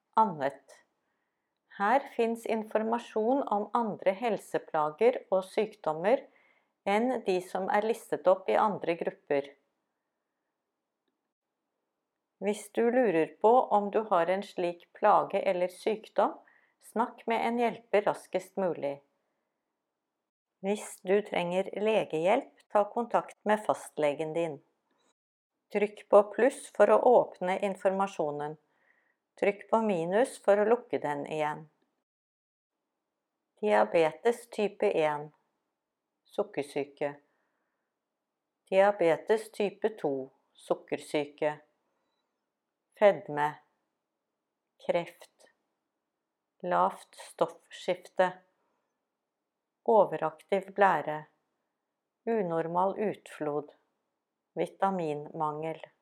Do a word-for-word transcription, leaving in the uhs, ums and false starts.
Annet. Her finnes informasjon om andre helseplager og sykdommer enn de som er listet opp i andre grupper. Hvis du lurer på om du har en slik plage eller sykdom, snakk med en hjelper raskest mulig. Hvis du trenger legehjelp, ta kontakt med fastlegen din. Trykk på pluss for å åpne informasjonen. Trykk på minus for å lukke den igjen. Diabetes type en. Sukkersyke. Diabetes type to. Sukkersyke. Fedme. Kreft. Lavt stoffskifte. Overaktiv blære. Unormal utflod. Vitaminmangel.